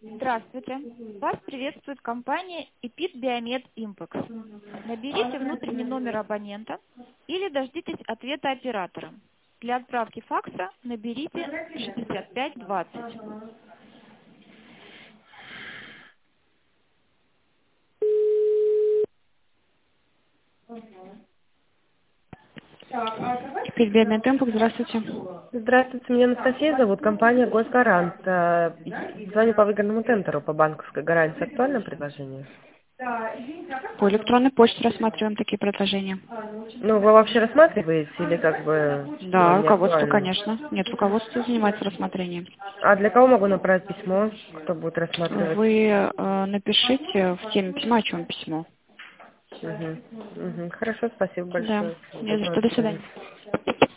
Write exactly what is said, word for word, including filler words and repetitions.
Здравствуйте. Вас приветствует компания Epid Biomed Impex. Наберите внутренний номер абонента или дождитесь ответа оператора. Для отправки факса наберите шестьдесят пять двадцать. Теперь Бедный Темпок, здравствуйте. Здравствуйте, меня Анастасия зовут, компания Госгарант. Э, Звоню по выгодному тендеру по банковской гарантии. Актуальное предложение? По электронной почте рассматриваем такие предложения. Ну, вы вообще рассматриваете или как бы ну, Да, не руководство, актуально? конечно. Нет, руководство занимается рассмотрением. А для кого могу направить письмо, кто будет рассматривать? Вы э, напишите в теме письма, о чем письмо. Угу. Угу. Хорошо, спасибо Да, большое. не за Доброго что, до свидания. свидания.